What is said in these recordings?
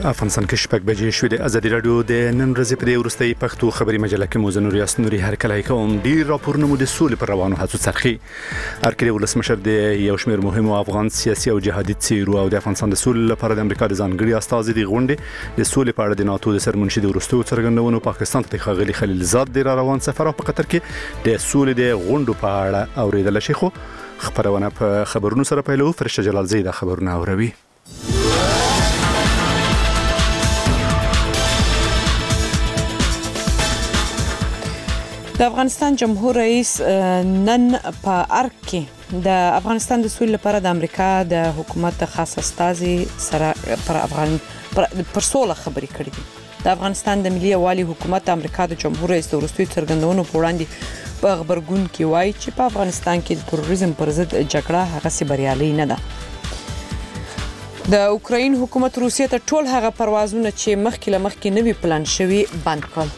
افغانستان کې شپږ بجې شوې د ازادي رادیو د نن ورځې په دې وروستۍ پښتو خبري مجله کې مو زنور یاسنوري هر کله کوم ډیر راپورونه مو د سولې پر روانو هڅو څرخي هرکله ولسمشر د یو شمېر مهمو افغان سیاسي او جهادي څیرو او د افغانستان د سولې لپاره د امریکا د ځانګړي استازي د غونډې د سولې په اړه د ناتو د سرمنشي د ورستو څرګندونو پاکستان ته ښاغلي خلیلزاد د روان سفر په قطر کې د سولې د غونډو په اړه اوریدل شي خو خبرونه په خبرونو سره پیلو فرشته جلال زید خبرونه اوروي د افغانستان جمهور رئیس نن په ارګ کې د افغانستان د سولې لپاره د امریکا د حکومت د خاص استازي سره پر سوله خبرې کړې دي د افغانستان د ملي یووالي حکومت د امریکا د جمهور رئیس د وروستي څرګندونو په وړاندې په خبرګون کې وایي چې په افغانستان کې د تروریزم پر ضد جګړه هغه سي بریالي نه ده د اوکراین حکومت روسیې ته ټول هغه پروازونه چې مخکې نوي پلان شوي بند کړل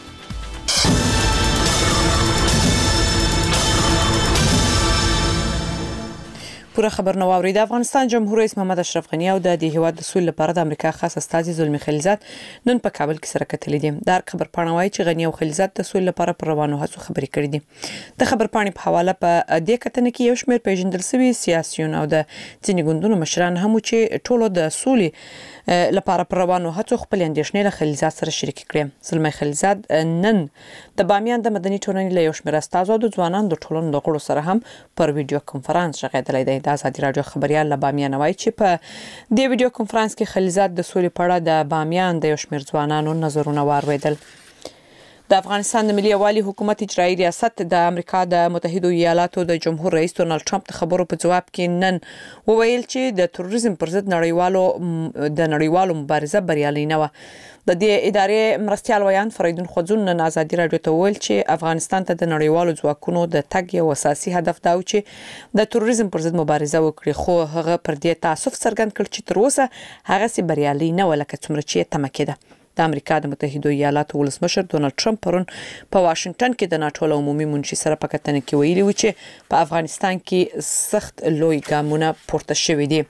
پوره خبر نو اوري د افغانستان جمهور رئیس محمد اشرف غنی او د هیواد د سولې لپاره د امریکا خاص استازي زلمی خلیلزاد نن په کابل کې سره کتلې دي د خبر پاڼه وايي چې غنی او خلیلزاد د سولې لپاره پر روانو هڅو خبرې کړې دي د خبر پاڼې په حواله په دې کتنه کې یو شمېر پیژندل شوی سیاسيون او د ځینې ګوندونو مشران هم چې ټولو د سولې لپاره پر روانو هڅو خپل اندیشنې له خلیلزاد سره شریک کړې زلمی خلیلزاد نن د بامیان د مدني ټولنې له یو شمېر استازو د ځوانانو د ټولنې د غړو سره هم پر ویډیو کانفرنس شغېدلې ده د ازادي رادیو خبريال له بامیان وایي چې په دې ویډیو کانفرنس کې خلیلزاد د سولې په اړه د بامیان د یو شمېر ځوانانو نظرونه واوریدل د افغانستان د ملي یووالي حکومت اجرایی ریاست د امریکا د متحده ایالاتو د جمهور رئیس ډونالد ټرمپ د خبرو په جواب کې نن وویل چې د تروریزم پر ضد نړیوالو مبارزه بریالي نه و د دې ادارې مرستيال ویان فریدون خوځون نن ازادي رادیو ته ویل چې افغانستان ته د نړیوالو ځواکونو د تګ یو اساسي هدف دا و چې د تروریزم پر ضد مبارزه وکړي خو هغه پر دې تاسف څرګند کړ چې تر اوسه هغه سي بریالي نه و لکه څومره چې تمه کېده د امریکا د متحده ایالاتو ولسمشر ډونالد ټرمپ پرون په واشنگټن کې د ناتو عمومي منشي سره په کتنه کې ویلي و چې په افغانستان کې سخت لوی ګامونه پورته شوي دي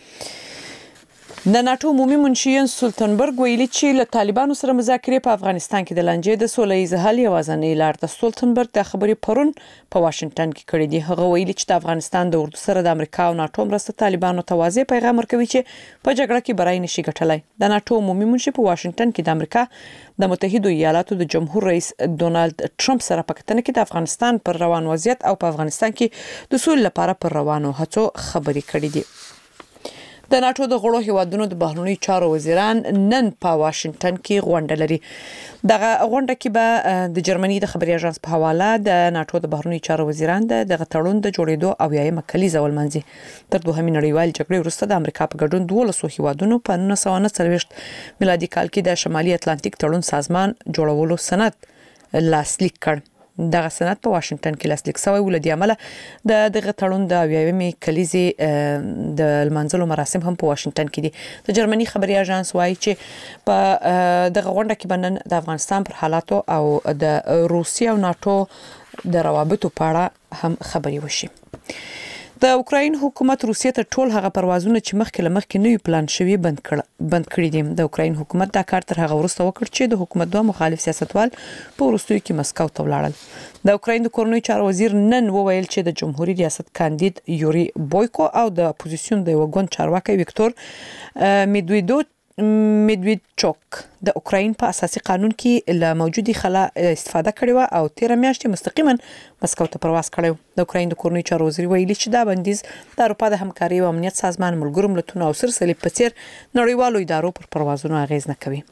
د ناتو عمومي منشي سولتنبرګ ویلي چې له طالبانو سره مذاکرې په افغانستان کې د لانجې د سولې حل یوازینۍ لار ده سولتنبرګ د خبرې پرون په واشنگټن کې کړې دي هغه ویلي چې د افغانستان د اردو سره د امریکا او ناتو مرسته طالبانو ته واضح پیغام ورکوي چې په جګړه کې برای نشي ګټلای د ناتو عمومي منشي په واشنگټن کې د امریکا د متحده ایالاتو د جمهور رئیس ډونالد ټرمپ سره په کتنه کې د افغانستان پر روان وضعیت او په افغانستان کې د سولې لپاره پر روانو هڅو خبرې کړې دي د ناتو د غړو هیوادونو د بهرنیو چارو وزیران نن په واشنگټن کې غونډه لري دغه غونډه کې به د جرمني د خبري اژانس په حواله د ناتو د بهرنیو چارو وزیران د غټړون د جوړېدو او یایمه کلیزه ولمنځي تر دوهمې نړیوال جګړې وروسته د امریکا په ګډون 12 هیوادونو په 1949 میلادي کال کې د شمالي اتلانتیک تړون سازمان جوړولو سند لاسلیک کړ دغه سند په واشنگټن کې لاسلیک شوی ولدي عمله دغه تړون د اویاومې کلیزې د المنځلو مراسم هم په واشنگټن کې دي د جرمني خبري اژانس وایي چې په دغه غونډه کې بنن د افغانستان پر حالاتو او د روسیې او ناتو د روابطو په اړه هم خبري وشي د اوکراین حکومت روسیې ته ټول هغه پروازونه چې مخکې نوي پلان شوی بند کړی دي د اوکراین حکومت دا کار تر هغه وروسته وکړ چې د حکومت دوه مخالف سیاستوال په وروستیو کې مسکو ته ولاړل د اوکراین د کورنۍ چارو وزیر نن وویل چې د جمهوریت ریاست کاندید یوري بویکو او د اپوزیسیون د وګون چارواکي ویکتور میدویدچوک د اوکراین په اساسي قانون کې له موجودي خلا استفاده کړې و او 13 میاشتې مستقیما مسکو ته پرواز کړو د اوکراین د کورنۍ چارو وزیر ویلي چې دا بندیز د اروپا د همکاري او امنیت سازمان ملګرو ملتونو او سرسلې په څیر نړیوالو ادارو پر پروازونو اغیز نه کوي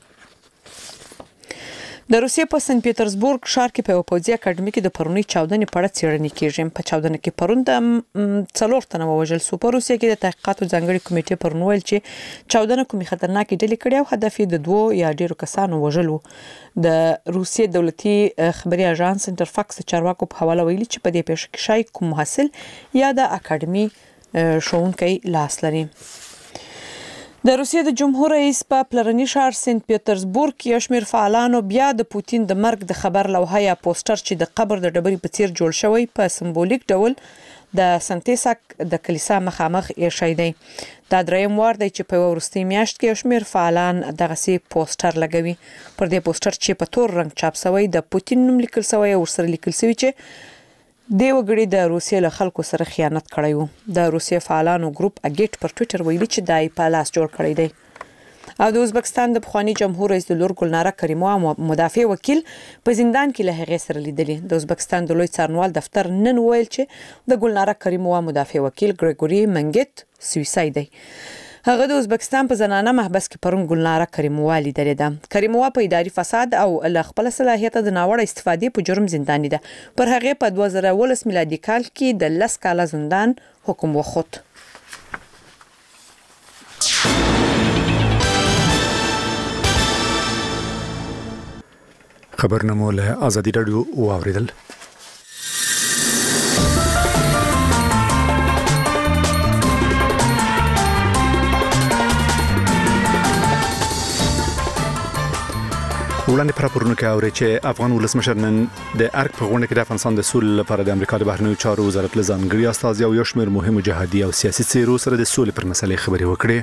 د روسیې په سن پیټرزبورګ ښار کې په پوځي اکاډمي کې د پرونی چاودنې په اړه څېړنې کیږي په چاودنه کې پرون د 4 تنه وژل سو په روسیې کې د تحقیقاتو ځانګړي کمیټې پرون ویل چې چاودنه کومي خطرناکې ډلې کړې او هدف یې د 2 یا ډیرو کسانو وژل د روسیې دولتي خبري اژانس انټرفاکس چارواکو په حواله ویلي چې په دې پیښه کې شای کوم محصل یا د اکاډمي ښوونکی لاس لري د روسیې د جمهور رئیس په پلرني ښار سنت پیټرزبورګ کې یو شمېر فعالانو بیا د پوتین د مرګ د خبر لوحه یا پوسټر چې د قبر د ډبرې په څیر جوړ شوی په سمبولیک ډول د سنتیسک د کلیسا مخامخ ایښی دی. دا دریم وار دی چې په ورستي میاشت کې شمیر فعالان دغه سي پوسټر لګوي. پر دې پوسټر چې په تور رنگ چاپ شوی د پوتین نوم لیکل شوی او سره لیکل شوی چې د وګړي د روسیې له خلکو سره خیانت کړی وو. د روسیې فعالانو ګروپ اګیټ پر ټوئیټر ویلي چې دای په لاس جوړ کړی دی. او د ازبکستان د پخوانی جمهور رئیس لور ګلناره کریمووا مدافع وکیل په زندان کې له هغې سره لیدلی. د ازبکستان د لوی څارنوال دفتر نن ویل چې د ګلناره کریمووا مدافع وکیل ګریګوري منګیت سویساید دی. هغه د ازبکستان په زنانه محبس کې پرون ګلناره کریمووا لیدلې ده. کریمووا په اداري فساد او له خپل صلاحیت د ناوړه استفادې په جرم زنداني ده. پر هغه په 2019 میلادي کال کې د 10 کاله زندان حکم وخوت. خبرنامه له آزادي رادیو واوریدل. وړاندې پراپورونه کې اوري چې افغان ولسمشر نن د ارګ په غونډه کې د افغانستان د سولې لپاره د امریکا د بهرنیو چارو وزارت له ځانګړي استازي او یو شمېر مهمو جهادي او سیاسي څیرو سره د سولې پر مسلې خبرې وکړې.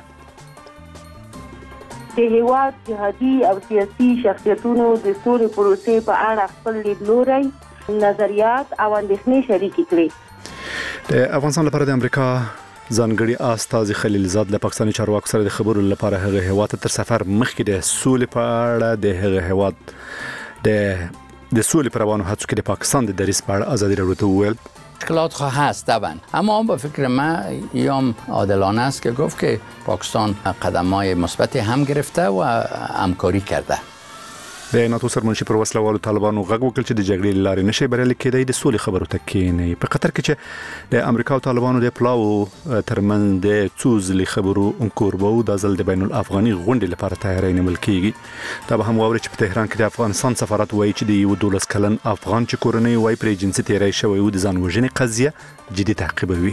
د هیواد جهادي او سیاسي شخصیتونو د سولې پروسې په اړه خپل لیدلوري، نظریات او اندېښنې شریکې کړې. د افغانستان لپاره د امریکا ځانګړي استازي خلیلزاد له پاکستاني چارواکو سره د خبرو لپاره هغه هیواد تر سفر مخکې د سولې په اړه د هغه هیواد د سولې پر روانو هڅو کې د پاکستان د دریځ په اړه آزادي رادیو ته وویل. مشکلات هست طبعا، اما به فکر من یام عادلانه است که گفت که پاکستان قدم‌های مثبتی هم گرفته و همکاری کرده. د ناتو سرمنشي پر وسلوالو طالبانو غږ وکړ چې د جګړې لارې نشي بریالي کېدای د سولې خبرو ته کېني. په قطر کې چې د امریکا او طالبانو د پلاو ترمنځ د څوزلي خبرو انکوربو د ځل د بین الافغاني غونډې لپاره تیاری نیول کېږي. دا به هم واوري چې په تهران کې د افغانستان سفارت وایي چې د یو 12 کلن افغان چې کورنۍ وای پر جنسي تیری شوی او د ځان وژنې قضیه جدي تعقیبوي.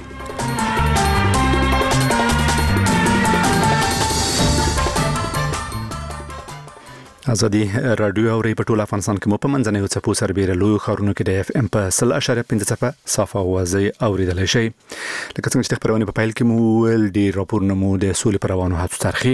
آزادي رادیو اوري په ټول افغانستان کې مو په منځنۍ څپو سربېره لوی خارونو کې د FM په 0.5 څپه صافه اوازي اوریدل شي. لکه څنګه چې خبرونه په پایل کې مو ول ډي راپورونه مو د سولې پر روانو هڅو ترخي.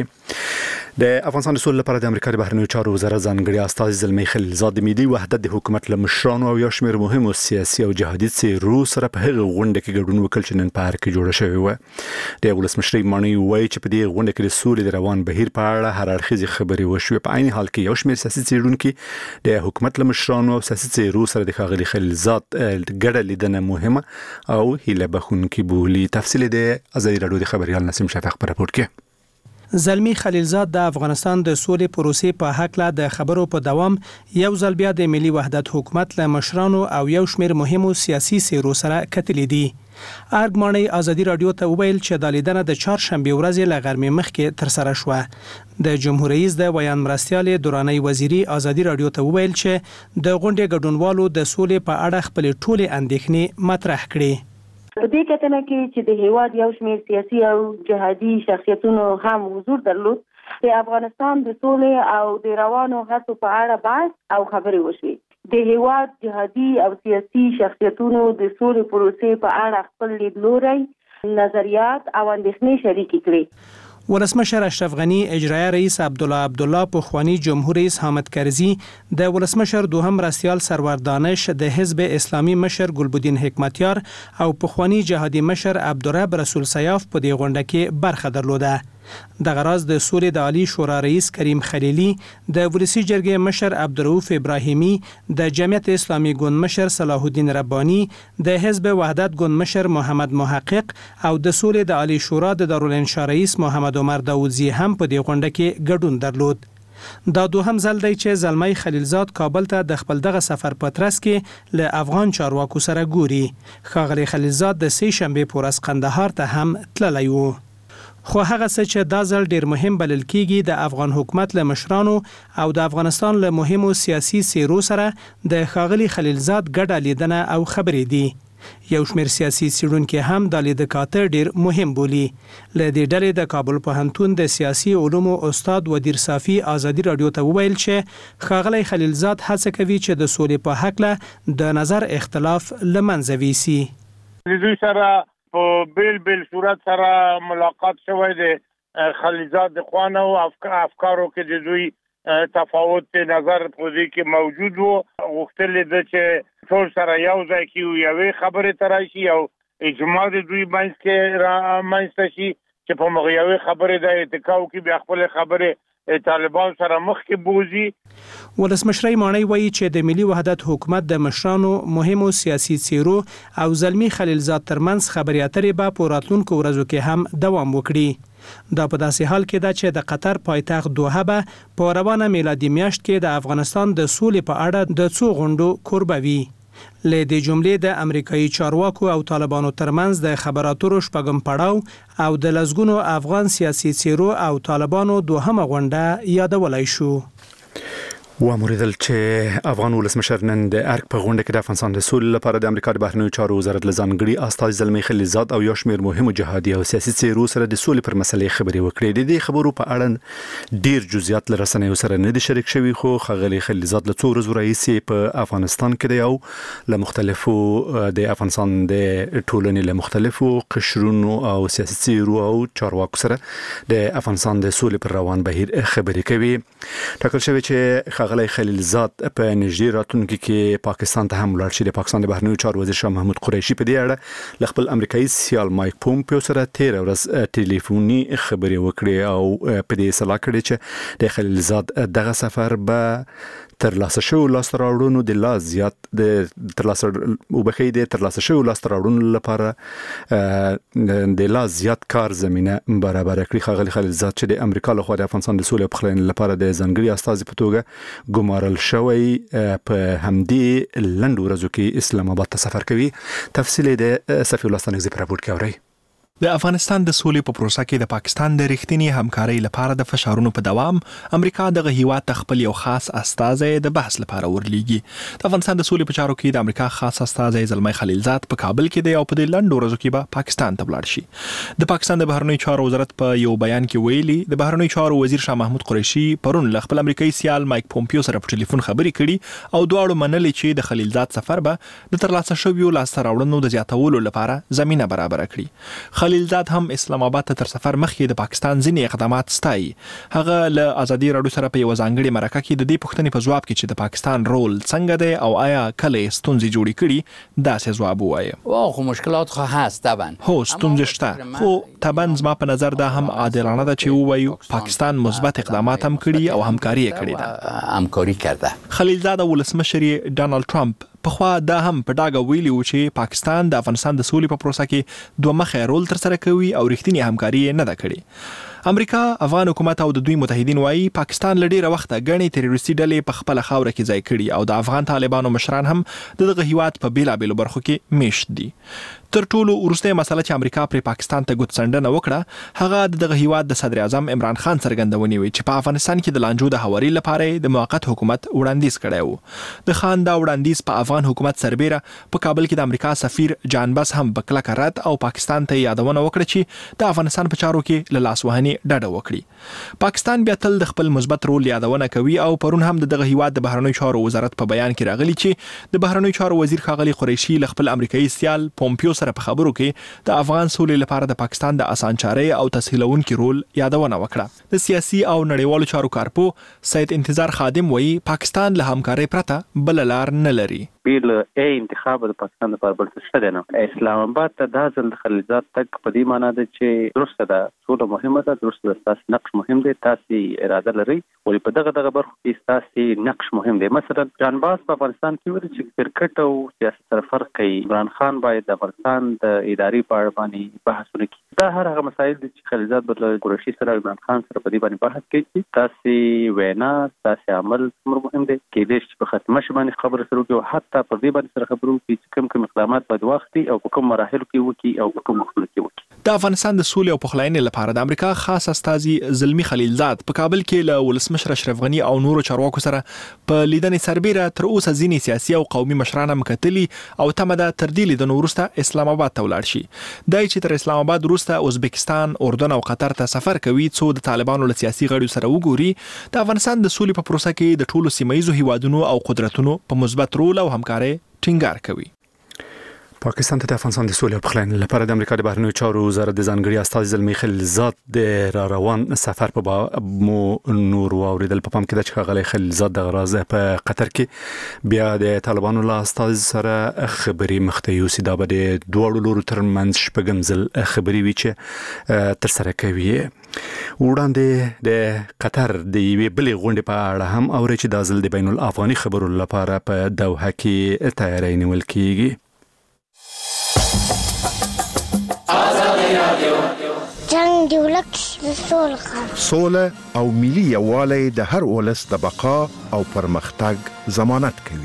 د افغانستان د سولې لپاره د امریکا د بهرنیو چارو وزارت ځانګړي استازي زلمی خلیلزاد د ملي وحدت د حکومت له مشرانو او یو شمېر مهمو سیاسي او جهادي څیرو سره په هغه غونډه کې ګډون وکړ چې نن په ارګ کې جوړه شوې و. د ولسمشر مانی وایي چې په دې غونډه کې د سولې د روان بهیر په اړه هر اړخیزه خبرې وشوې. په عین حال کې یو شمېر سیاسي څیړونکو د حکومت له مشرانو او سیاسي څیرو سره د ښاغلي خلیلزاد ګډه لیدنه مهمه او هیله بخونکې بولي. تفصیل د آزادي رادیو د خبريال نسیم شفیق په راپور کې. زلمی خلیلزاد د افغانستان د سولې پروسې په حق له د خبرو په دوام یو ځل بیا د ملي وحدت حکومت له مشرانو او یو شمېر مهمو سیاسي څیرو سره کتلې دي. ارګماني آزادي رادیو ته ویل چې د لیدنه د چهارشنبه ورځې له غرمې مخکې تر سره شوه. د جمهور رئیس د بیان مرستيال دوراني وزیری آزادي رادیو ته ویل چې د غونډې ګډونوالو د سولې په اړه خپل ټولې اندېښنې مطرح کړې. په دې کتنه کې چې د هیواد یو شمېر سیاسي او جهادي شخصیتونو هم حضور درلود، د افغانستان د سولې او د روانو هڅو په اړه بحث او خبرې وشوې. د هیواد جهادي او سیاسي شخصیتونو د سولې پروسې په اړه خپل لیدلوري، نظریات او اندېښنې شریکې کړې. ولسمشر اشرف غنی، اجرایی رئیس عبدالله پخوانی جمهور رئیس حامد کرزی، د ولسمشر دوهم مرستیال سرور دانش، د حزب اسلامی مشر ګلبدین حکمتیار او پخوانی جهادي مشر عبدالرب رسول سیاف په دې غونډه کې برخه درلوده. د غراز د سولې د عالی شورا رئیس کریم خلیلی، د ولسی جرګې مشر عبدالرؤف ابراهیمی، د جمعیت اسلامی ګوند مشر صلاح الدین ربانی، د حزب وحدت ګوند مشر محمد محقق او د سولې د عالی شورا د دارالانشا رئیس محمد عمر داودزی هم په دې غونډه کې ګډون درلود. دا دوهم ځل دی چې زلمی خلیلزاد کابل ته د خپل دغه سفر په ترڅ کې له افغان چارواکو سره ګوري. ښاغلی خلیلزاد د سې شنبه په ورځ قندهار ته هم تللی و. خو هغه څه چې دا ځل ډیر مهم بلل کیږي د افغان حکومت له مشرانو او د افغانستان له مهمو سیاسي څیرو سره د ښاغلي خلیلزاد ګډه لیدنه او خبرې دي. یو شمېر سیاسي څیړونکي هم د لید کاته ډیر مهم بولي. له دې ډلې د کابل پوهنتون د سیاسي علومو استاد ودیر صافي آزادي رادیو ته وویل چې ښاغلی خلیلزاد هڅه کوي چې د سولې په حق له د نظر اختلاف له منځه ویسي. د دوی سره په بیل صورت سره ملاقات شوی دی. خلیلزاد د خوانه او افکارو کې د دوی تفاوت نظر په دې کې موجود وو. غوښتل دي چې ټول سره یو ځای کې یوې خبرې تراشي او اجماع د دوی باندې کې رامنځته شي چې په مغیاوي خبرې د اتکاو کې بیا خپل خبرې طالبان سره مخ کې بوزي. ولسمشر مانی وایي چې د ملي وحدت حکومت د مشرانو مهمو سیاسي څیرو او زلمی خلیلزاد ترمنځ خبرې اترې به په راتلونکو ورځو کې هم دوام وکړي. دا په داسې حال کې ده چې د قطر پایتخت دوحه به په روانه میلادي میاشت کې د افغانستان د سولې په اړه د څو غونډو کوربه وي. له دې جملې د امریکایي چارواکو او طالبانو ترمنځ د خبراتو شپږم پړاو او د لزګونو افغان سیاسي څیرو او طالبانو دوهمه غونډه یادولای شو. واموریدل چې افغان ولسمشر نن د ارګ په غونډه کې د افغانستان د سولې لپاره د امریکا د بهرنیو چارو وزارت لزانګړي استاد زلمی خلیلزاد او یو شمېر مهمو جهادي او سیاسي څیرو سره د سولې پر مسلې خبرې وکړې. د دې خبرو په اړه ډیر جزئیات له رسنیو سره نه دي شریک شوي، خو ښاغلي خلیلزاد له څو ورځو راهیسې په افغانستان کې دی او له مختلفو د افغانستان د ټولنې له مختلفو قشرونو او سیاسي څیرو او چارواکو سره د افغانستان د سولې پر روان بهیر خبرې کوي. ټاکل شوی چې ښاغلی خلیلزاد په نږدې راتلونکي کې پاکستان ته هم لاړ شي. د پاکستان د بهرنیو چارو وزیر شاه محمود قریشي په دې اړه له خپل امریکایي سیال مایک پومپیو سره تیر ورځ ټلیفوني خبرې وکړې او په دې صلاح کړې چې د خلیلزاد دغه سفر به تر لاسه شو لاسته راوړنو د لا زیات د تر لاسه شو لاسته راوړنو لپاره د لا زیات کار زمينه برابر کړي. ښاغلي خلیلزاد چې د امریکا لخوا د افغانستان د سولې په خلینې لپاره د ځانګړي استازي په توګه ګمارل شوی په همدې لنډ ورځو کې اسلام آباد ته سفر کوي. تفصیل د صفی الله ستانکزی په راپور کې اورئ. د افغانستان د سولې په پروسه کې د پاکستان د رښتینی همکارۍ لپاره د فشارونو په دوام امریکا دغه هیواد ته خپل یو خاص استازی د بحث لپاره ورلیږي. د افغانستان د سولې په چارو کې د امریکا خاص استازی زلمی خلیلزاد په کابل کې دی او په دې لنډو ورځو کې به پاکستان ته ولاړ شي. د پاکستان د بهرنیو چارو وزارت په یو بیان کې ویلي د بهرنیو چارو وزیر شاه محمود قریشي پرون له خپل امریکایي سیال مایک پومپیو سره په ټلیفون خبرې کړي او دواړو منلي چې د خلیلزاد سفر به د ترلاسه شویو لاسته راوړنو د زیاتولو لپاره زمينه برابر کړي. خلیلزاد هم اسلام آباد ته تر سفر مخکې د پاکستان ځینې اقدامات ستایي. هغه له ازادي راډیو سره په یو ځانګړي مرکه کې د دې پوښتنې په ځواب کې چې د پاکستان رول څنګه دی او آیا کله ستونزې جوړې کړي داسې ځواب وایي. خو مشکلات خو هست طبعا، هو ستونزې شته، خو طبعا زما په نظر دا هم عادلانه ده چې ووایو پاکستان مثبت اقدامات هم کړي او همکاري کړې ده. همکاري کرده. خلیلزاد ولسمشر ډانلډ ټرمپ پخوا دا هم په ډاګه ویلي و چې پاکستان د افغانستان د سولې په پروسه کې دوه مخه رول تر سره کوي او رښتینی همکاري نه ده کړې. امریکا، افغان حکومت او د دوی متحدین وایي پاکستان له ډیره وخته غني تروریستي ډلې په خپل خاوره کې ځای کړي او د افغان طالبانو مشران هم دغه هیواد په بیلابېلو برخو کې میشت دي. تر ټولو وروستۍ مسله چې امریکا پر پاکستان ته ګوتڅنډنه وکړه هغه دغه هیواد د صدر اعظم عمران خان څرګندونې وي چې په افغانستان کې د لانجو د هواري لپاره د موقت حکومت وړاندیز کړی و. د خان دا وړاندیز په افغان حکومت سربېره په کابل کې د امریکا سفیر جان بس هم په کلکه رد او پاکستان ته یادونه وکړه چې د افغانستان په چارو کې له لاسوهنې ډډه وکړي. پاکستان بیا تل د خپل مثبت رول یادونه کوي او پرون هم دغه هیواد د بهرنیو چارو وزارت په بیان کې راغلی چې د بهرنیو چارو وزیر ښاغلي قریشي له خپل امریکایي سیال پومپیو سره په خبرو کې د افغان سولې لپاره د پاکستان د اسانچارۍ او تسهیلونکي رول یادونه وکړه. د سیاسي او نړیوالو چارو کارپو سید انتظار خادم وایي پاکستان له همکارۍ پرته بل لار نه لري. بیل انتخاب د پاکستان لپاره بل څه نه نه. اسلام آباد ته دا ځل د خلیلزاد تک په دې معنی ده چې درسته ده ټول مهمه ده، درسته تاسو نقش مهم دی، تاسو اراده لري ولې په دغه برخو کې تاسو نقش مهم دی. مثلا جان باس په افغانستان کې ورته چې کرکټ او سیاست سره فرق کوي. عمران خان باید د افغانستان د اداري په اړه باندې بحث وکړي. دا هغه مسایل دي چې خلیلزاد بدل قریشي سره عمران خان سره په دې باندې بحث کوي. تاسو وینا، تاسو عمل څومره مهم دی کې دې چې په ختمه شي باندې خبره سره کوي، حتی په دې باندې سره خبرو کې چې کوم اقدامات باید واخلي او په کوم مراحل کې وکړي او په کوم وخت کې وکړي. د افغانستان د سولې او پخلاینې لپاره د امریکا خاص استازي زلمی خلیلزاد په کابل کې له ولسمشر اشرف غنی او نورو چارواکو سره په لیدنې سربېره تر اوسه ځینې سیاسي او قومي مشران هم کتلي او تمه ده تر دې لیدنو وروسته اسلام آباد ته ولاړ شي. دا چې تر اسلام آباد وروسته ازبکستان، اردن او قطر ته سفر کوي څو د طالبانو له سیاسي غړیو سره وګوري. د افغانستان د سولې په پروسه کې د ټولو سیمه ییزو هیوادونو او قدرتونو په مثبت رول او همکارۍ ټینګار کوي. پاکستان ته د افغانستان د سولې او پخلاینې لپاره د امریکا د بهرنیو چارو وزارت د ځانګړي استازي زلمی خلیلزاد د روان سفر په مو نور واوریدل. په پام کې د ښاغلي خلیلزاد د غراض په قطر کې بیا د طالبانو له استازي سره خبري مخته یوسي. دا به د دوه لورو ترمنځ شپږم ځل خبري وي چې تر سره کوي. وړاندې د قطر د یوې بلې غونډې په اړه هم اوري چې د ځل د بین الافغاني خبرو لپاره په دوحه کې تیاری نیول کیږي. جنگ دی ولک سوله او ملي یووالی د هر ولس د بقا او پرمختګ ضمانت کوي.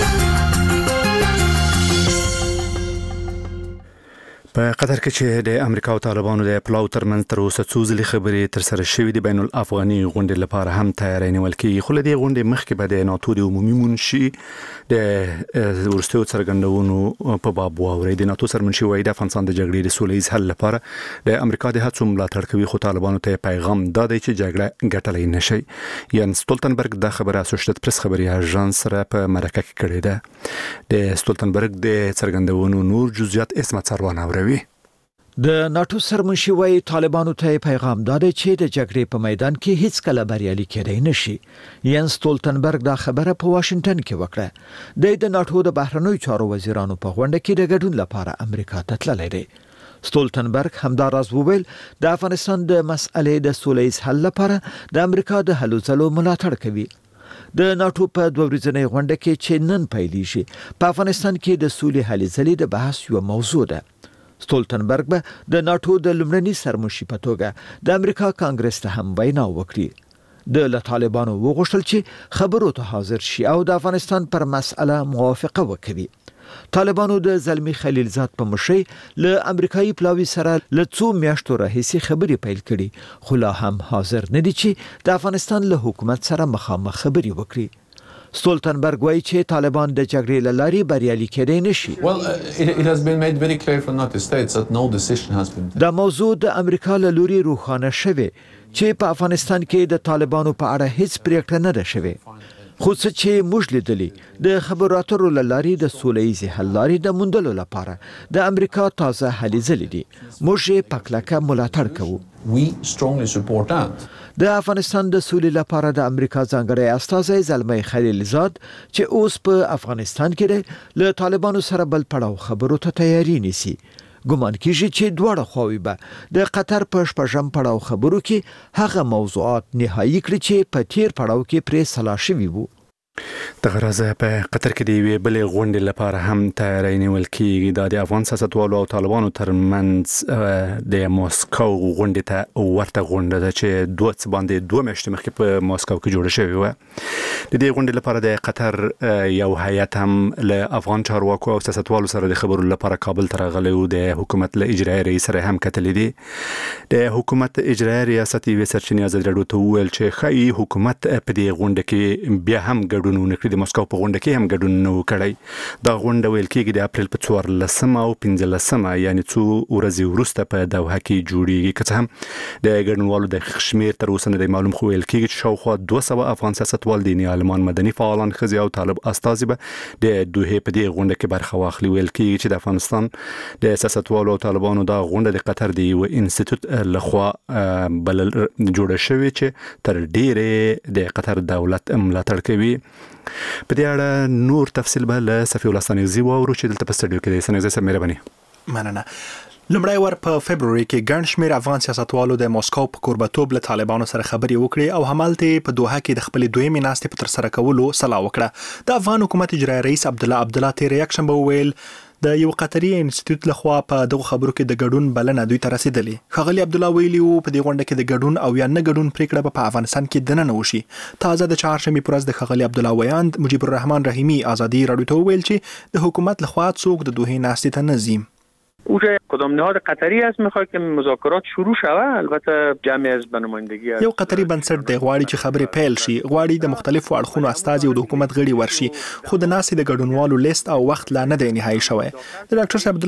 په قطر کې چې د امریکا او طالبانو د پلاو ترمنځ تر اوسه څو ځلې خبرې تر سره شوې د بین الافغاني غونډې لپاره هم تیاری نیول کیږي. خو له دې غونډې مخکې به د ناتو د عمومي منشي د وروستیو څرګندونو په باب واوري. د ناتو سرمنشي وایي د افغانستان د جګړې د سولهییز حل لپاره د امریکا د هڅو ملاتړ کوي، خو طالبانو ته پیغام دا دی چې جګړه ګټلای نشي. یان ستولتنبرګ د خبره اسوسییټډ پریس خبري اژانس سره په مرکه کې کړې ده. د ستولتنبرګ د څرګندونو نور جزئیات اسمت سروان اوري. د ناتو سرمنشي وايي طالبانو ته پیغام داده چې د جګړې په میدان کې هیڅ کله بریالي کېدای نشي. ینس ستولتنبرګ دا خبره په واشنگټن کې وکړه. د ناتو د بهرنیو چارو وزیرانو په غونډه کې د ګډون لپاره امریکا ته تللی دی. ستولتنبرګ همداراز وویل د افغانستان د مسئلې د سولهییز حل لپاره د امریکا د هلو ځلو ملاتړ کوي. د ناتو په دوه ورځنۍ غونډه کې چې نن پیلېږي په افغانستان کې د سولې هلې ځلې د بحث یو موضوع ده. ستولتنبرګ به د ناتو د لومړني سرمشي په توګه د امریکا کانګرس ته هم وینا وکړي. د طالبانو وغوښتل چې خبرو ته حاضر شي او د افغانستان پر مسأله موافقه وکړي. طالبانو د زلمی خلیلزاد په مشرۍ له امریکایي پلاوي سره له څو میاشتو راهیسې خبرې پیل کړي، خو لا هم حاضر نه دي چې د افغانستان له حکومت سره مخامخ خبرې وکړي. ستولتنبرګ وایي چې طالبان د جګړې له لارې بریالي کېدای نشي. دا موضوع د امریکا له لوري روښانه شوه چې په افغانستان کې د طالبانو په اړه هیڅ پریکړه نه ده شوې. خو څه چې موږ لیدلي د خبرو اترو له لارې د سولهییز حل لارې د موندلو لپاره د امریکا تازه هلې ځلې دي. موږ یې په کلکه ملاتړ کوو. د افغانستان د سولې لپاره د امریکا ځانګړی استازی زلمی خلیلزاد چې اوس په افغانستان کې دی له طالبانو سره بل پړاو خبرو ته تیاری نیسي. ګمان کیږي چې دواړه خواوې به د قطر په شپږم پړاو خبرو کې هغه موضوعات نهایی کړي چې په تیر پړاو کې پرې سلا شوي وو. د غرض په قطر کې د یوې بلې غونډې لپاره هم تیاری نیول کیږي. دا د افغان سیاستوالو او طالبانو ترمنځ د موسکو غونډې ته ورته غونډه ده چې دوه میاشتې مخکې په موسکو کې جوړه شوې وه. د دې غونډې لپاره د قطر یو هیئت هم له افغان چارواکو او سیاستوالو سره د خبرو لپاره کابل ته راغلی و. د حکومت له اجرایي رئیس سره هم کتلې دي. د حکومت اجرایي ریاست یوې سرچینې ازادي راډیو ته وویل چې ښایي حکومت په دې غونډه کې بیا هم ګډون ونه کړي. د موسکو په غونډه کې هم ګډون نه وکړي. دا غونډه ویل کېږي د اپریل په 14 او 15 یعنی څو ورځې وروسته په دوحه کې جوړیږي. که څه هم د ګډونوالو د شمېر تر اوسه نه دی معلوم، خو ویل کېږي چې شاوخوا 200 افغان سیاستوال، دیني عالمان، مدني فعالان، ښځې او طالب استازي به د دوحې په دې غونډه کې برخه واخلي. ویل کېږي چې د افغانستان د سیاستوالو او طالبانو دا غونډه د قطر د یو انسټیټیوټ لخوا بلل جوړه شوې چې تر ډېرې د قطر دولت ملاتړ کوي. په دې اړه نور تفصیل به له صفي الله سنغزي واورو چې دلته په سټډیو کې دی. سنغزي صاحب مهرباني. مننه. لومړی ور په فبروري کې ګڼ شمېر افغان سیاستوالو د موسکو په کوربتوب له طالبانو سره خبرې وکړې او همالته په دوحه کې د خپلې دویمې ناستې په ترسره کولو سلا وکړه. د افغان حکومت اجرایي رئیس عبدالله تیر یکشنبه وویل د یو قطري انسټیټیوټ لخوا په دغه خبرو کې د ګډون بلنه دوی ته رسیدلې. ښاغلي عبدالله ویلي وو په دې غونډه کې د ګډون او یا نه ګډون پریکړه په افغانستان کې دننه وشي. تازه د چهارشنبې پر ورځ د ښاغلي عبدالله ویاند مجيب الرحمن رحیمي ازادي راډیو ته ویل چې د حکومت لخوا څوک د دوحې ناستې ته نه ځي. اوجه کدام نهاد قطری است میخواد که مذاکرات شروع شوه. البته جمعی از بنمایندگی یو قطری بنسټ دی غواړي چې خبرې پیل شي، غواړي د مختلفو اړخونو استازي او د حکومت غړي ورشي، خو د ناسې د ګډونوالو لیست او وخت لا نه دی نهایی شوی. د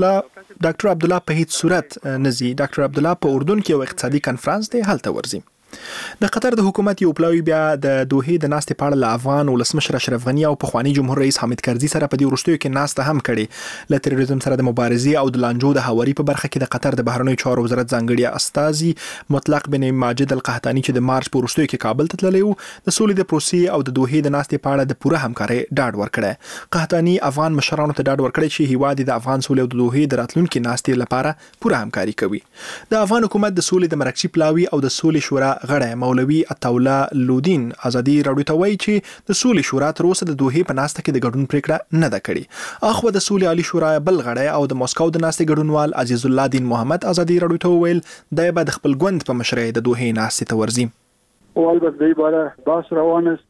ډاکټر عبدالله په هیڅ صورت نزي. ډاکټر عبدالله په اردن کې یو اقتصادي کنفرانس دی، هلته ورځي. د قطر د حکومت یو پلاوی بیا د دوحې د ناستې په اړه له افغان ولسمشر اشرف غنی او پخوانی جمهور رئیس حامد کرزي سره په دې وروستیو کې ناسته هم کړې. له تروریزم سره د مبارزې او د لانجو د هواري په برخه کې د قطر د بهرنیو چارو وزارت ځانګړي استازي مطلق بن ماجد القحطاني چې د مارچ په وروستیو کې کابل ته تللی و، د سولې د پروسې او د دوحې د ناستې په اړه د پوره همکارۍ ډاډ ورکړی. قحطاني افغان مشرانو ته ډاډ ورکړی چې هیواد د افغان سولې او د دوحې د راتلونکي ناستې لپاره پوره همکاري کوي. د افغان حکومت د سولې د مرکزي پلاوی او د سولې شورا غړی مولوي عطاالله لودین ازادي راډیو ته وایي چې د سولې شورا تر اوسه د دوحې په ناسته کې د ګډون پریکړه نه ده کړې. اخو د سولې عالی شورا بل غړی او د مسکو د ناستې ګډونوال عزیز الله دین محمد ازادي راډیو ته وویل د به د خپل ګوند په مشرۍ د دوحې ناستې ته ورځي. او البته د باره بحث روان است.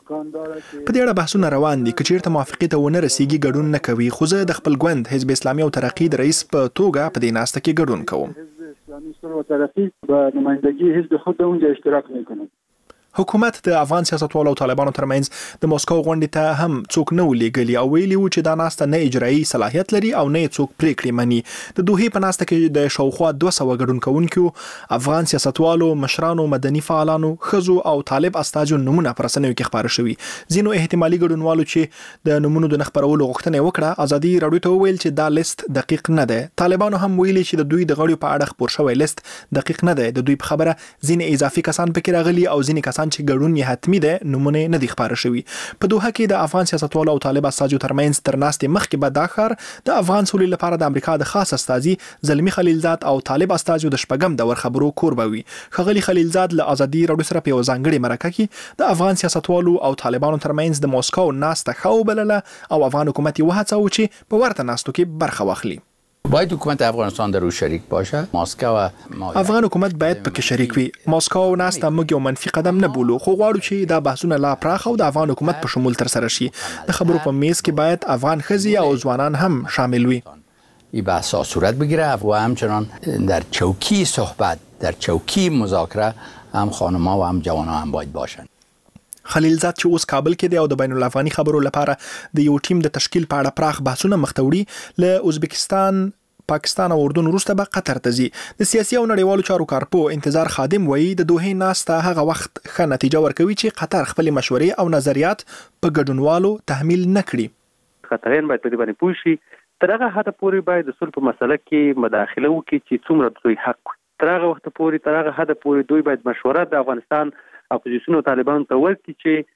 په دې اړه بحثونه روان دي. که چیرته موافقې ته ونه رسیږي ګډون نه کوي، خو زه د خپل ګوند حزب اسلامي او ترقی د رئیس په توګه په دې ناسته کې ګډون کوم. اسلامی و ترقی به نمایندگی حزب خود اونجا اشتراک میکنم. حکومت د افغان سیاستوالو او طالبانو ترمنځ د مسکو غونډې ته هم څوک نه ولېږلي او ویلي وو چې دا ناسته نه اجرایي صلاحیت لري او نه څوک پریکړې مني. د دوحې په ناسته کې د شاوخوا 200 ګډون کوونکو افغان سیاستوالو، مشرانو، مدني فعالانو، ښځو او طالب استازو نمونه پر رسنیو کې خبره شوي. ځینو احتمالي ګډونوالو چې د نمونو د خبرولو غوښتنه وکړه، ازادي راډیو ته وویل چې دا لیست دقیق نه دی. طالبانو هم ویلي چې د دوی د غړیو په اړه خبر شوی لیست دقیق نه دی. د دوی په خبره ځینې اضافي کسان پکې راغلي او ځینې کسان چې ګډون یې حتمی ده نمونه نه دي خبره شوی. په دوحه کې د افغان سیاستوالو او طالب استازو ترمنځ تر ناستې مخکې به دا ښار د افغان سولې لپاره د امریکا د خاص استازي زلمی خلیلزاد او طالب استازو د شپږم دور خبرو کوربه وي. ښاغلي خلیلزاد له ازادي راډیو سره په یو ځانګړي مرکه کې د افغان سیاستوالو او طالبانو ترمنځ د مسکو ناسته خو بلله او افغان حکومت یې وهڅاوه چې په ورته ناستو کې برخه واخلي. باید حکومت افغانستان در او شریک باشه. مسکو افغان حکومت باید پکې شریک وي. مسکو ناسته موږ یو منفي قدم نه بولو، خو غواړو چې دا بحثونه لا پراخ او د افغان حکومت په شمول تر سره شي. د خبرو په میز کې باید افغان ښځې او ځوانان هم شامل وي. این بحث صورت بگیره و همچنان در چوکی صحبت، در چوکی مذاکره هم خانم‌ها و هم جوان‌ها هم باید باشن. خلیلزاد چې اوس کابل کې دی او د بین الافغاني خبرو لپاره د یو ټیم د تشکیل په اړه پراخ بحثونه مخ ته وړي. له ازبکستان، پاکستان او اردن وروسته به قطر ته ځي. د سیاسي او نړیوالو چارو کارپو انتظار خادم وایي د دوحې ناسته هغه وخت ښه نتیجه ورکوي چې قطر خپل مشورې او نظریات په ګډونوالو تحمیل نه کړي. قطریان باید په دې باندې پوه شي. تر هغه حده پورې باید د صلح په مسله کې مداخله وکړي چې څومره دوی حق وي. تر هغه وخت پورې، تر هغه حده پورې دوی باید مشوره د افغانستان اپوزیسیون او طالبانو ته ورکړي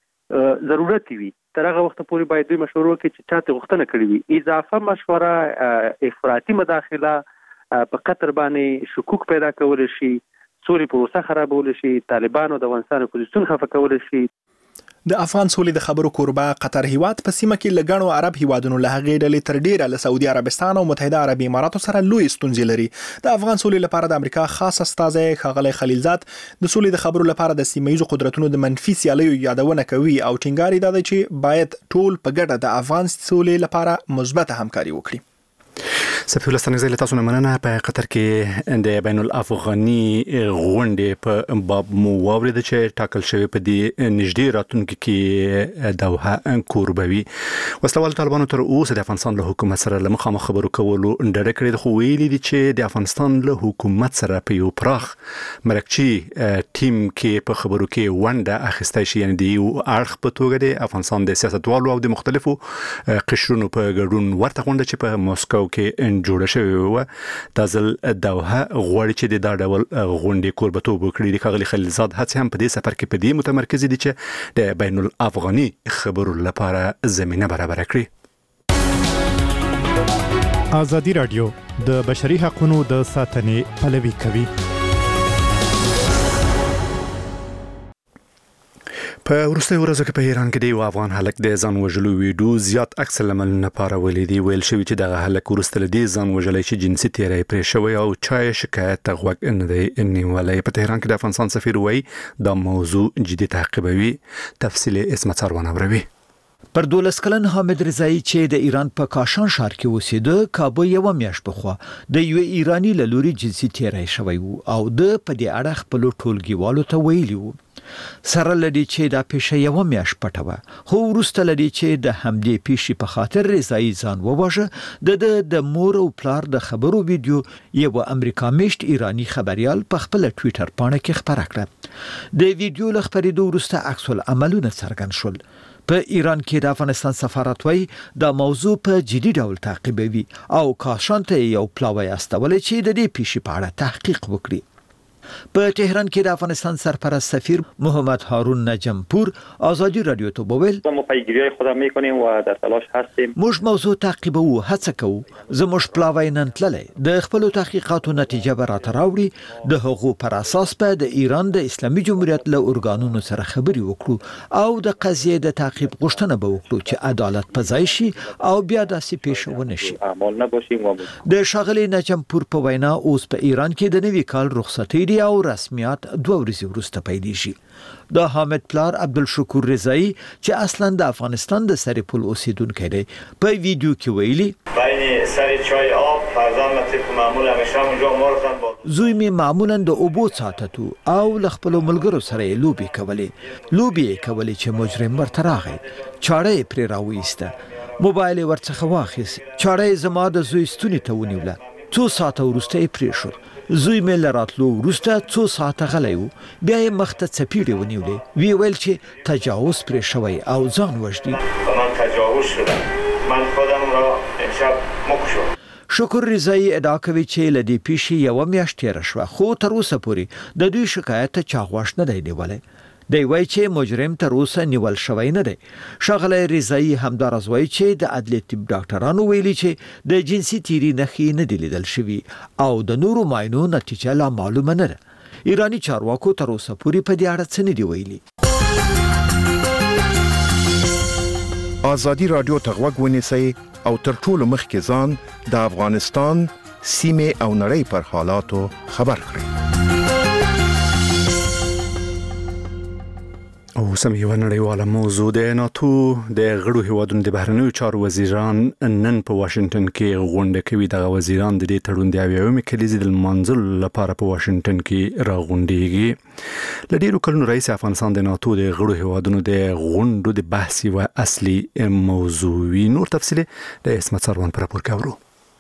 چې ضرورت وي. تر هغه وخت پورې باید دوی مشوره وکړي چې چاته غوښتنه کړې وي. اضافه مشوره، افراطي مداخله په قطر باندې شکوک پیدا کول شي، سولې پروسه خرابول شي، طالبانو د افغانستان اپوزیسیون خفه کول شي. د افغان سولې د خبرو کوربه قطر هیواد په سیمه کې لګڼو عرب هیوادونو له هغې ډلې تر ډیره له سعودي عربستان او متحده عربي اماراتو سره لوی ستونزې لري. د افغان سولې لپاره د امریکا خاص استازی ښاغلی خلیلزاد د سولې د خبرو لپاره د سیمه‌ییزو قدرتونو د منفي سیالیو یادونه کوي او ټینګار یې دا دی چې باید ټول په ګډه د افغان سولې لپاره مثبته همکاري وکړي. سفیر لستانګزی له تاسو نه مننه. په قطر کې د بین الافغاني غونډې په باب مو واورید چې ټاکل شوی په دې نږدې راتلونکي کې دوحه کوربوي. وسلوال طالبانو تر اوسه د افغانستان له حکومت سره له مخامخ خبرو کولو ډډه کړې، خو ویلي دي چې د افغانستان له حکومت سره په یو پراخ مرکزي ټیم کې په خبرو کې ونډه اخیستای شي. یعنې د یو اړخ په توګه د افغانستان د سیاستوالو او د مختلفو قشرونو په ګډون ورته غونډه چې په مسکو کې جوړه شوې وه، دا ځل دوحه غواړي چې د دا ډول غونډې کوربتوب وکړي. د ښاغلي خلیلزاد هڅې هم په دې سفر کې په دې متمرکزې دي چې د بین الافغاني خبرو لپاره زمینه برابره کړي. ازادي راډیو د بشري حقوقو د ساتنې پلوي کوي. په وروستیو ورځو کې په ایران کې د یو افغان هلک د ځان وژلو ویډیو زیات عکس العملونه پارولي دي. ویل شوی چې دغه هلک وروسته له دې ځان وژلی چې جنسي تیری پرې شوی او چا یې شکایت ته غوږ نه دی نیولی. په تهران کې د افغانستان سفیر وایي دا موضوع جدي تعقیبوي. تفصیل اسمت سروان اوروي. پر 12 کلن حامد رضایی چې د ایران په کاشان ښار کې اوسېده، کابو یو میاشت پخوا د یو ایرانی له لوري جنسي تیری شوی وو او د په دې اړه خپل ټولګیوالو ته ویلی وو. سره لدی چې دا پیښه یو میاش پټوه خو وروسته لدی چې د همدې پیښې په خاطر رضایی ځان وواژه د مور او پلار د خبرو ویډیو یو امریکا میشت ایرانی خبريال په خپل ټوئیټر باندې کې خبره کړه د ویډیو له خبرېدو وروسته عکس العملونه څرګند شول په ایران کې د افغانستان سفارت وایي دا موضوع په جدي ډول تعقیبوي او کاشانته یو پلاوی استولې چې د دې پیښې په اړه تحقیق وکړي په تهران کې د افغانستان سرپرست سفیر محمد هارون نجمپور آزادی رادیو ته وویل ما پیگیری خودم میکنیم و در تلاش هستیم موږ موضوع تعقیبو هڅه کوو زموږ پلاوی نن تللی د خپل تحقیقاتو نتیجه به راته راوړي د هغو پر اساس په د ایران د اسلامي جمهوریت له ارګانونو سره خبرې وکړو او د قضیې د تعقیب غوښتنه به وکړو چې عدالت په ځای شي او بیا داسې پیښه ونه شي اعمال نباشیم د شاغلي نجمپور په وینا اوس په ایران کې د نوي کال رخصتي او رسمیات 2 ورځې وروسته پیلېږي د حامد پلار عبدالشکور رضایی چې اصلا د افغانستان د سرپل اوسیدونکی دی په ویډیو کې ویلي بین سر چای آب فرزند طبق معمول همیشه اونجا مارتن با زوی می معمولا د اوبو ساتتو او لخپل ملګرو سره لوبي کولې چې مجرم ورته راغی چاړه پرې راوېسته موبایل ورڅخه واخیست چاړه زما د زوی ستونی ته ونیوله 2 ساعته وروسته یې پرې شو زوی مې لراتلو وروسته 2 ساعته غلی و بیا یې مخته څپېړې ونیولې وی ویل چې تجاوز پرې شوی او ځان وژني من تجاوز شدم من خودم را امشب مکشم شکر رضایی ادعا کوي چې لدی پیښې یو میاشت تیر شو خو تر اوسه پورې د دوی شکایت چا غواش نه دی نیولای دی وایي چې مجرم تر اوسه نیول شوی نه دی شغله رضایی همدارز وایي چې د عدلي طب ډاکټرانو ویلي چې د جنسي تیری نښې نه دي لیدل شوي او د نورو معاینو نتیجه لا معلومه نه ده ایرانی چارواکو تر اوسه پورې په دې اړه څه نه دی ویلي آزادی رادیو ته غوږ ونیسئ او تر ټولو مخکې ځان د افغانستان سیمه او نړۍ پر حالاتو خبر کړئ او سم یو نړیواله موضوع د ناتو د غړو هیوادونو د بهرنیو چارو وزیران نن په واشنگټن کې غونډه کوي د وزیران د دې تړون د اویاومې کلیزې د منځل لپاره په واشنگټن کې راغونډيږي لډیرو کلونو رئیس افغانستان د ناتو د غړو هیوادونو د غونډو د بحث او اصلي موضوع نور تفصیل د اسمت سروان پر راپور کاورو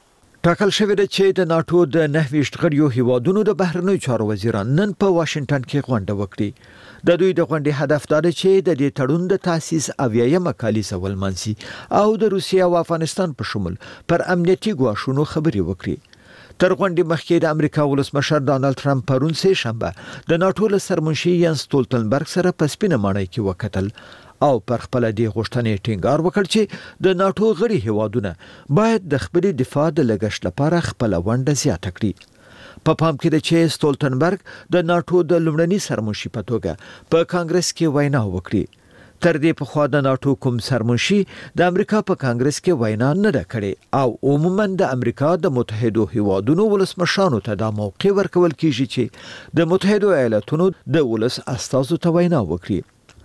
ټاکل شوی دی چې د ناتو د 9 غړیو هیوادونو د بهرنیو چارو وزیران نن په واشنگټن کې غونډه وکړي د دوی د غونډې هدف دا دی چې د دې تړون د تاسیس اویایم کالیزه ولمنسي او د روسیې او افغانستان په شمول پر امنیتي ګواښونو خبرې وکړي تر غونډې مخکې د امریکا ولسمشر ډانلډ ټرمپ پرون سه شنبه د ناتو له سرمنشي ینس ستولتنبرګ سره په سپینه ماڼۍ کې وکتل او پر خپل دی غوښتنې ټینګار وکړ چې د ناتو غړي هیوادونه باید د خپل دفاع د لګښت لپاره خپل ونډه زیاته کړي په پام کې د چې ستولتنبرګ د ناتو د لومړني سرمنشي په توګه په کانګرس کې وینا وکړي تر دې په خوا د ناتو کوم سرمنشي د امریکا په کانګرس کې وینا نه ده کړې او عموما د امریکا د متحده هیوادونو ولسمشرانو ته دا موقع ورکول کیږي چې د متحده ایالاتونو د ولس استازو ته وینا وکړي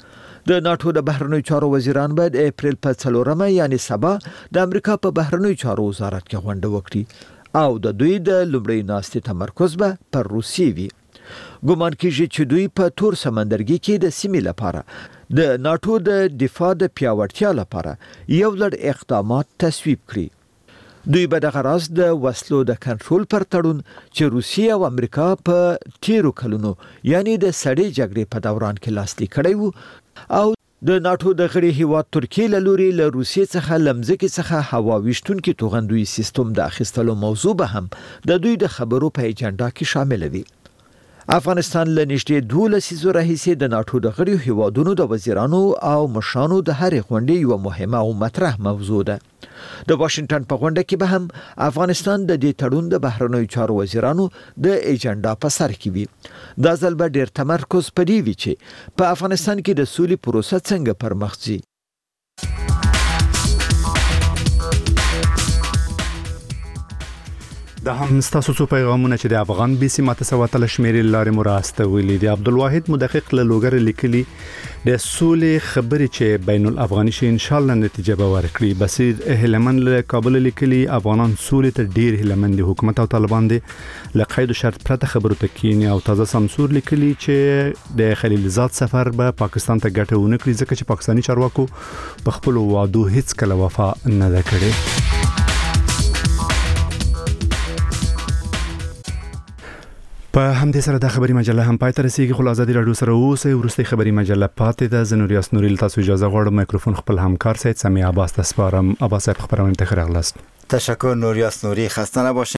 د ناتو د بهرنیو چارو وزیران باید اپریل په 4 یعنی سبا د امریکا په بهرنیو چارو وزارت کې غونډه وکړي او د دوی د لومړی ناستې تمرکز به پر روسیې وي ګومان کیږي چې دوی په تور سمندرګي کې د سیمې لپاره د ناتو د دفاع د پیاوړتیا لپاره یو لړ اقدامات تصویب کړي دوی به د غراض د وسلو د کنټرول پر تړون چې روسیه او امریکا په تیرو کلونو یعنی د سړې جګړې په دوران کې لاسلیک کړي وو او د ناتو د غړي هیواد ترکیه له لوري له روسیې څخه لمځکې څخه هوا ویشتونکو توغندوی سیستم د اخیستلو موضوع به هم د دوی د خبرو په اجنډا کې شامل وي افغانستان له نږدې 12 لسیزو راهیسې د ناتو د غړي هیوادونو د وزیرانو او مشرانو د هرې غونډې یو مهمه او مطرح موضوع ده د واشنگټن په غونډه کې به هم افغانستان د دې تړون د بهرنیو چارو وزیرانو د ایجنډا په سر کې وي دا ځل به ډېر تمرکز پدې وي چې په افغانستان کې د سولې پروسه څنګه پرمخ ځي د هم تاسو څو پیغامونه چې د افغان بي سي ماته سواتل شمیرې لارې مراسته ویلي دی عبدالواحد مدقق له لوګر لیکلي د سولې خبرې چې بین الافغاني شي ان شاء الله نتیجه به ورکړي بصیر اهلمن له کابل لیکلي افغانان سولې ته ډیر هلمن دي حکومت او طالبان دي له قید شرط پرته خبرو ته کینی او تازه سمسور لیکلي چې د خلیل زاد سفر به پاکستان ته ګټه ونه کړي ځکه چې پاکستاني چارواکو په خپل وعدو هیڅ کله وفا نه ده کړې په همدې سره د خبري مجله هم پای ته رسیدي خو آزادي رادیو سره اوسه ورسته خبري مجله پاتې ده زنوریاس نوري تاسو اجازه غواړم میکروفون خپل همکار سید سمیع عباس تسپارم عباس صاحب خبرونه ته خبر غلاست تشکر نوریاس نوری خسته نباشید